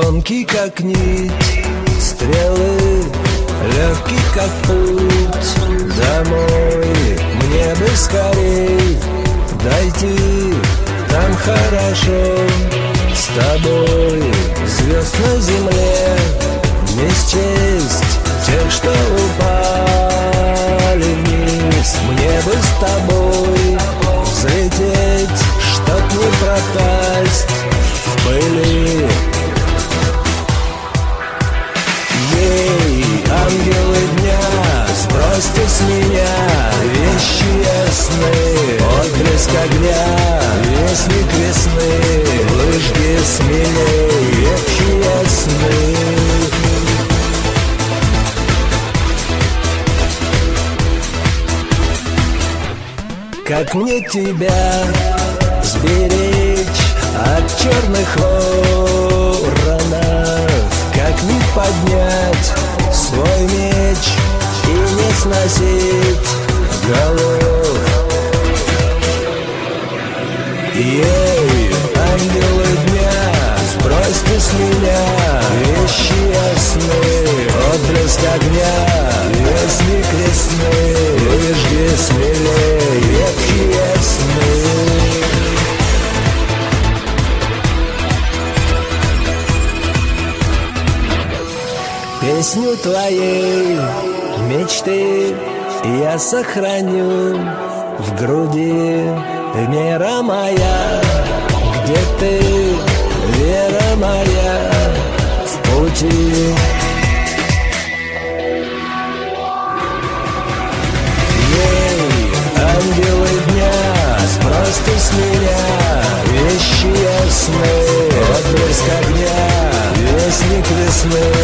Тонкий, как нить, стрелы, легкий, как путь домой. Мне бы скорей дойти, там хорошо с тобой. Звезд на земле не счесть, тех, что упали вниз. Мне бы с тобой взлететь, чтоб не пропасть в пыли. Ей, ангелы дня, сбросьте с меня вещи ясные, отблеск огня, вестник весны, лыжки смелей, ветхи ясны. Как мне тебя сберечь от черных воронов? Как не поднять свой меч и не сносить голов? Ей, ангелы дня, сбросьте с меня вещи ясны, отблеск огня, вестник весны, выжги смелей, ветхи ясны. Песню твоей мечты я сохраню в груди. Вера моя, где ты, вера моя в пути. Ей, ангелы дня, сбросьте с меня вещи ясны, отблеск огня, вестник весны,